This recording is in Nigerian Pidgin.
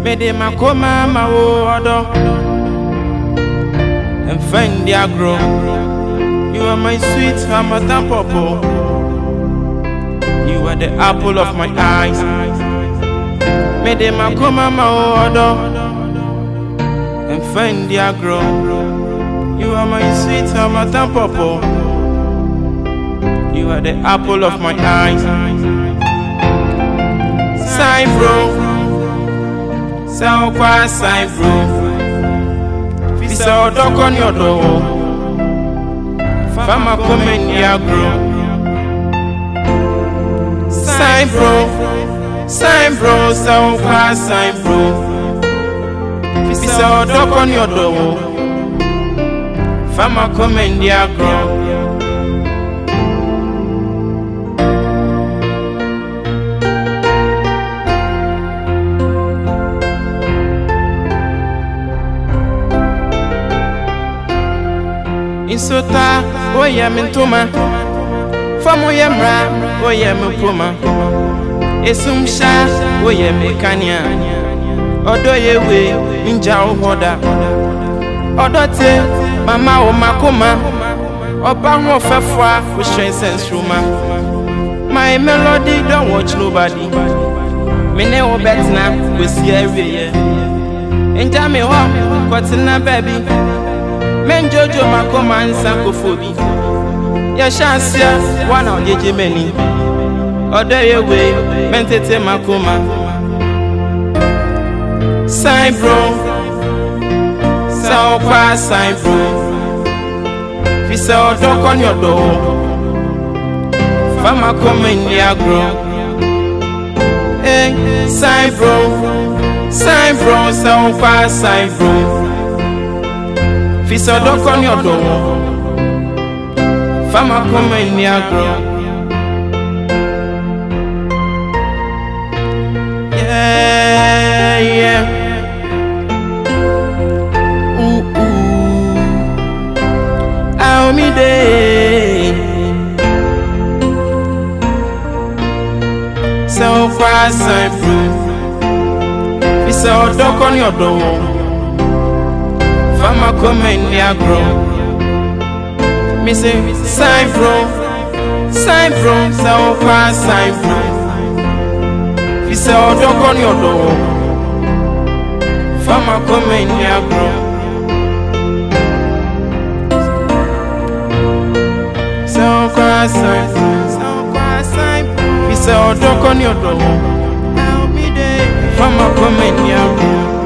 Mede makoma ma odo and find the agro. You are my sweet Hamatan Popo. You are the apple of my eyes. Mede makoma ma odo and find the agro. You are my sweet Hamatan Popo. You are the apple of my eyes. Sign bro, so kwa sign bro. Fisa dog on your door. Fama come in the agro. Sign bro, so kwa sign bro. Fisa dog on your door. Fama come in the agro. Insota, oye mentoma. Famo yemra, oye mepoma. Esumsha, oye mekania. Odo yewe, ninja uhoda. Odote, mama o makoma. Oba ho fefwa, we shine sense ruma. My melody don't watch nobody. Mene o betna, we see every year. Inja me ho, kwatina baby. Men Jojo makoma nsankofobi. Ya shansia wana ojeje meni. Odo yewe mentete makoma. Sign bro, so kwa sign bro. Fisa odo kon your door. Fama come in the agro. Hey, sign bro, so kwa sign bro. Fisa dog on your door. Fama come in the agro. Yeah, yeah. Ooh, ooh. I'll me day. So far, sign proof. Fisa dog on your door. Fama come in the agro. Me say sign bro, so far sign bro. Fisa dog on your door. Fama come in the agro. So far sign bro. Fisa dog on your door. I'll be there. Fama come in the agro.